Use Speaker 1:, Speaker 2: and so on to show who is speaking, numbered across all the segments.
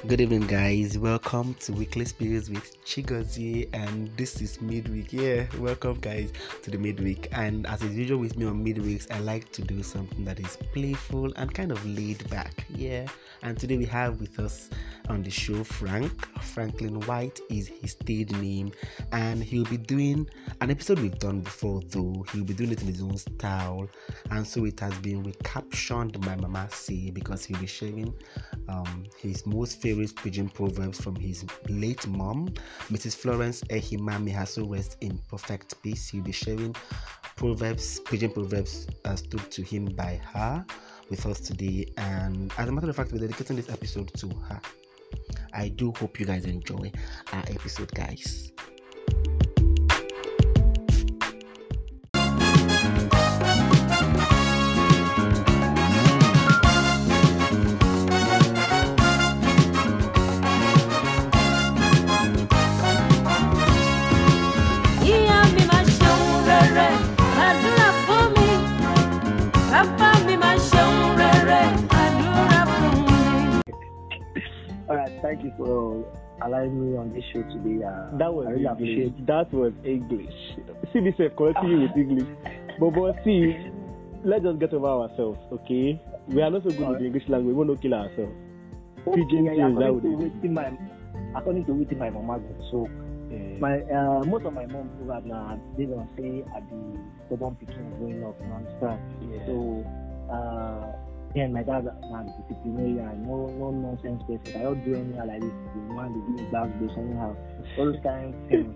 Speaker 1: Good evening, guys. Welcome to Weekly Spirits with Chigozie, and this is midweek. Yeah, welcome, guys, to the midweek. And as is usual with me on midweeks, I like to do something that is playful and kind of laid back. Yeah, and today we have with us on the show Franklin White is his stage name, and he'll be doing an episode we've done before, though he'll be doing it in his own style, and so it has been recaptioned by Mama C because he'll be sharing his most favorite pidgin proverbs from his late mom, Mrs. Florence Ehima. May her soul rest in perfect peace. He'll be sharing pidgin proverbs stood to him by her with us today, and as a matter of fact, we're dedicating this episode to her. I do hope you guys enjoy our episode, guys.
Speaker 2: Thank you for allowing me on this show today.
Speaker 3: That was
Speaker 2: I really appreciate
Speaker 3: English. That was English. See this correcting you with English. But see, let's just get over ourselves, okay? We are not so good with the English language. We won't no kill ourselves. Pidgin
Speaker 2: according to what my mama did. So my most of my mom program now they don't say at the stubborn picking growing up, you understand?
Speaker 3: Yeah.
Speaker 2: So yeah, my dad man disciplinarian, no nonsense person. I don't do anything like this. The man they give me back this anyhow. All those kind of things.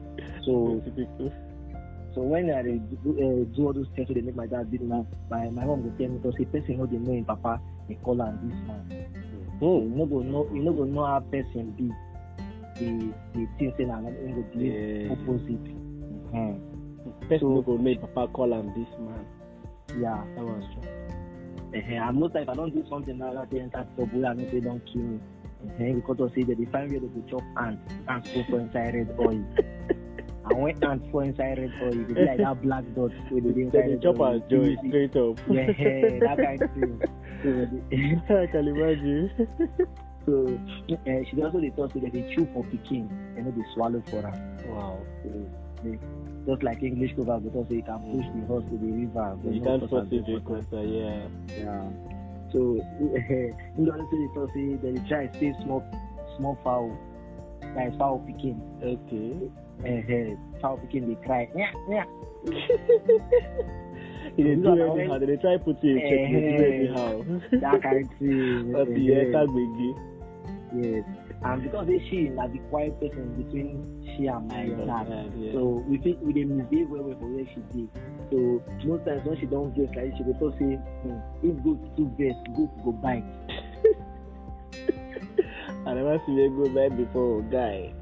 Speaker 2: So when I do all those things, so they make my dad beat me. My mom will tell me because the person know they know him papa, they call him this man. So you no go know how person be. The thing saying I'm going to be opposite.
Speaker 3: Person no go make papa call him this man.
Speaker 2: Yeah,
Speaker 3: that was true.
Speaker 2: And most times if I don't do something now that they enter trouble, I don't say don't kill me. Because of say that they find where they go chop ants go for inside red oil. And when ants fall inside red oil, they be like that black dot with the inside
Speaker 3: red oil. Chop and joy straight up.
Speaker 2: Yeah, that kind of thing.
Speaker 3: I can imagine.
Speaker 2: So she also they thought that they chew for Peking and they swallow for her.
Speaker 3: Wow.
Speaker 2: So, just like English cover, because you can push the horse to the river.
Speaker 3: You can't force it to coaster, yeah.
Speaker 2: So, in the other say they try to save small fowl. Like fowl picking.
Speaker 3: Okay.
Speaker 2: Fowl picking, they cry. Yeah.
Speaker 3: They do anyhow. They try to put you in check. They do anyhow.
Speaker 2: That kind of thing. Yes. And because she is the quiet person between she and my dad, so we think we didn't misbehave well for where she did. So most times when she don't dress like she will say, if goat too best, goat go bite.
Speaker 3: I never seen a good bite before, guy.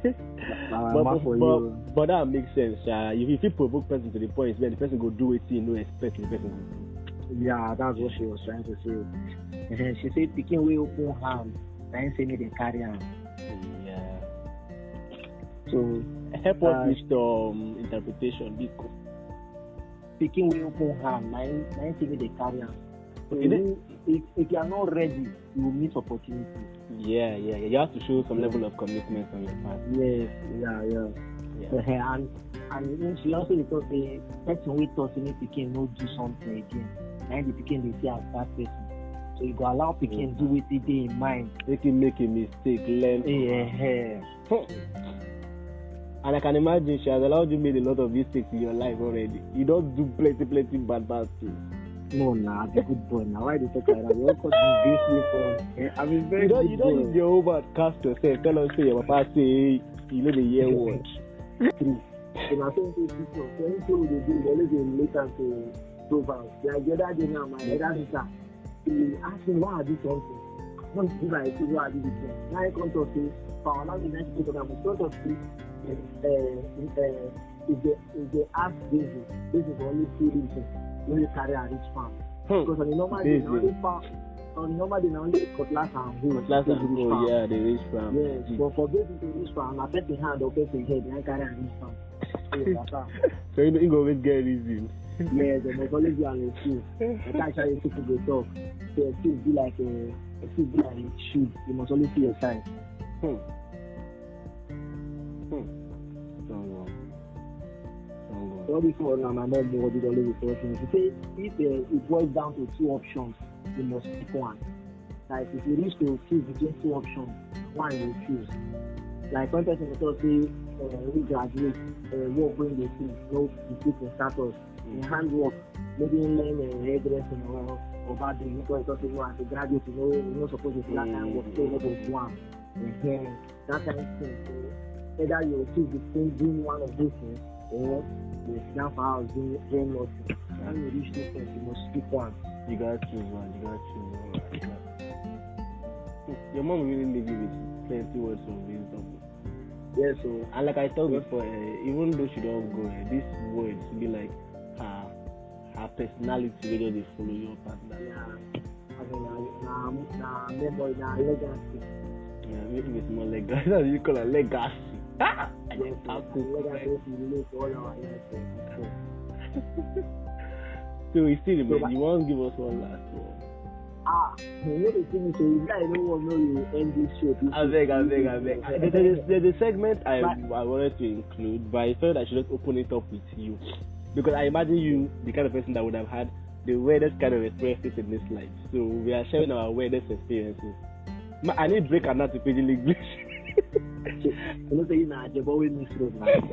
Speaker 3: But that makes sense. If you provoke person to the point where the person go do it, you know, expect the person to do.
Speaker 2: Yeah, that's what she was trying to say. She said, "Picking way open hand." I ain't saying they carry on.
Speaker 3: Yeah.
Speaker 2: So
Speaker 3: help us with interpretation. Because
Speaker 2: speaking with open hand, I ain't saying they carry on. So if you are not ready, you will miss opportunity.
Speaker 3: Yeah. You have to show some level of commitment on your part.
Speaker 2: Yes. Yeah. So, and she also because the person who thought he Peking no do something again. And the Peking they see as that person. So you go allow Peking do with it in mind.
Speaker 3: Make him make a mistake, learn. And I can imagine she has allowed you made a lot of mistakes in your life already. You don't do plenty bad things.
Speaker 2: No, I'm a good boy now. Why do you talk like that? You all call me I mean, very
Speaker 3: you don't use your over cast yourself. Tell us say your papa say you know the year word.
Speaker 2: In a sense, people, when people they do, they always relate to proverbs. Like the other day now, my elder sister, he asked me why I do something. I don't do like why I do this thing. Now I come to say, for another thing, I go to them. Front of this, if they ask this is only 2 reasons when you carry a rich farm. Because on the normal day, only cutlass and hoe.
Speaker 3: Yeah, the rich farm.
Speaker 2: Yes, but for those to rich farm, I bet the hand or bet the head, I carry a rich farm.
Speaker 3: So you go always get reason.
Speaker 2: Yes, there must always be an excuse. I can't actually people go talk. So excuse be like If you be like shoot, you must always see your sign. So before now, my mom did always refer to me. She say if it boils down to two options, you must pick one. Like if you reach to choose between two options, one you choose. Like one person will say, we graduate, work bring the thing, no decrease in status, in handwork, maybe learn hairdressing or bad thing, because it's also as a graduate, you're not supposed to do that kind of work, so you're not going to one. That kind of thing. So either you choose between doing one of those things, or you sit down for hours doing nothing. When you reach this point, you must pick one.
Speaker 3: You gotta choose one. Your mom really leave you with plenty words of wisdom.
Speaker 2: Yeah, so
Speaker 3: and like I told before, even though she don't go, these words be like her personality really they follow your personality.
Speaker 2: Yeah, I mean, legacy.
Speaker 3: Yeah, maybe it's more legacy. That's what you call a legacy.
Speaker 2: Yes, legacy relate to all our lives.
Speaker 3: So we still remember. You want to give us one last one?
Speaker 2: You know the thing is, so you guys don't want to know you end this show.
Speaker 3: I beg. There's a segment I wanted to include, but I felt I should just open it up with you. Because I imagine you, the kind of person that would have had the weirdest kind of experiences in this life. So we are sharing our weirdest experiences. I need break and not to page in English.
Speaker 2: You know, saying that you've always missed those.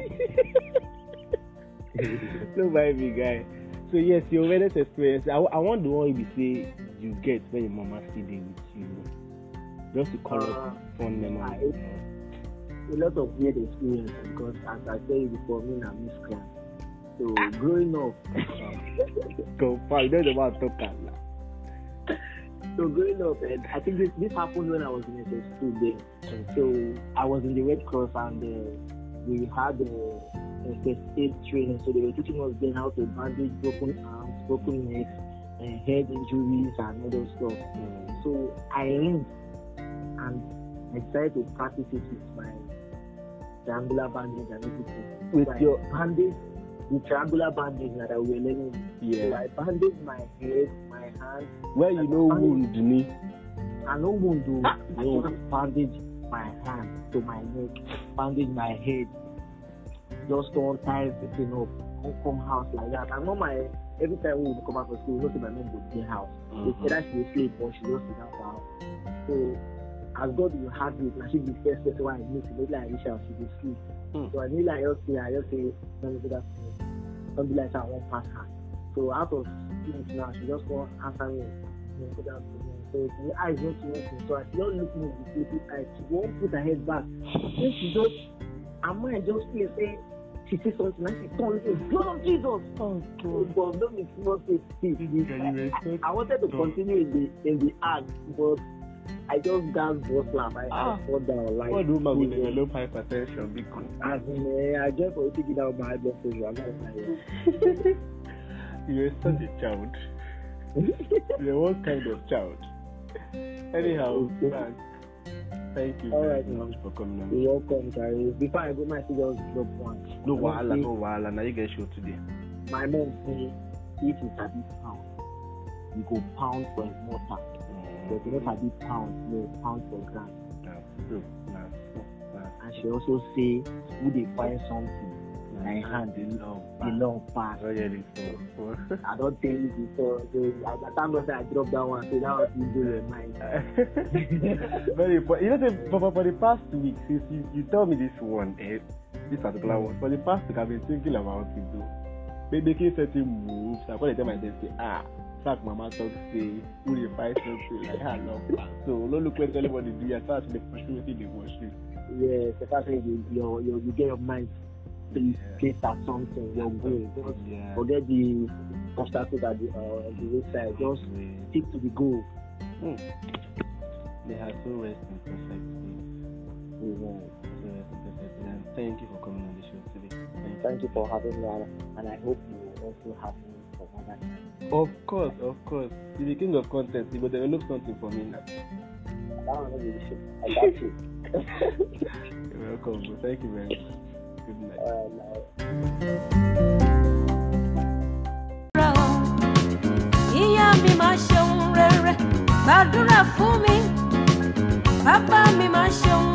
Speaker 3: Don't mind me, guy. So yes, your weirdest experience. I want the one you say you get when your mama still there with you. Just to call up fun memories.
Speaker 2: A lot of weird experience because as I said before, me and Miss Clan. So growing up,
Speaker 3: go far. Don't about to talk now.
Speaker 2: So growing up, and I think this happened when I was in SS2 then. So I was in the Red Cross and we had first aid training. So they were teaching us then how to bandage broken arms, broken necks, head injuries and all those stuff. So I learned and I decided to practice it with my triangular bandage and everything.
Speaker 3: With
Speaker 2: so
Speaker 3: your
Speaker 2: bandage, the triangular bandage that we were learning.
Speaker 3: Yeah.
Speaker 2: So I bandaged my head, my hand.
Speaker 3: Where you know wound me?
Speaker 2: I know wound. I just bandage my hand to my neck, bandage my head. Just don't tie everything up. Don't come house like that. I know every time we would come out of school, not my mom would be house. They said that she would sleep or she just sit down for house. So as God will have it, and she be the first person why I meet, maybe like Alicia, she will sleep. So I need like I just say, don't do that to me. Don't be like I won't pass her. So out of things now, she just won't answer me. Go down to me. So the eyes don't see nothing. So I she don't look me with the sleepy eyes. She won't put her head back. Then she just, her mind just feels say, she says something and she can't say, blood of Jesus! Oh, God. But don't make not say, I wanted to continue in the act, but I just gasped, just laugh. I fall down like.
Speaker 3: What do man with develop hypertension? Because
Speaker 2: as in, I just want to take it out my blood pressure. I'm not like
Speaker 3: you're such a child. You're one kind of child. Anyhow, man, thank you very much for coming on.
Speaker 2: You're welcome, guys. Before I go, my sister just drop one.
Speaker 3: No wahala. Now you get show today.
Speaker 2: My mom say, if it's a big pound, you go pound for a mortar. But you don't have big pound, no pound for gram. And she also say, who they find something, my hand, the long pass.
Speaker 3: I
Speaker 2: don't tell you before. So I thank God that I dropped that one. So that was in your mind.
Speaker 3: Very important. You know, for the past week, since you told me this one, this particular one, for the past week, I've been thinking about it though. Making certain moves. I call it my day say, Sack mama talk say, who they find something like her long pass. So don't look what anybody do. You start the opportunity they worship.
Speaker 2: Yes, the fact that you get your mind placed at something, you're good. Forget the obstacles at the roadside. Just stick to the goal.
Speaker 3: They have so rest in perfect peace. And thank you for coming on the show today.
Speaker 2: Thank you for having me, and I hope you also have me for another time.
Speaker 3: Of course. You're the king of content. You will develop something for me now.
Speaker 2: I got you.
Speaker 3: You're welcome. Thank you very much. Good night.
Speaker 4: Ìyá mi máa ṣeun rere, gbàdúrà fún mi. Papa mi máa ṣeun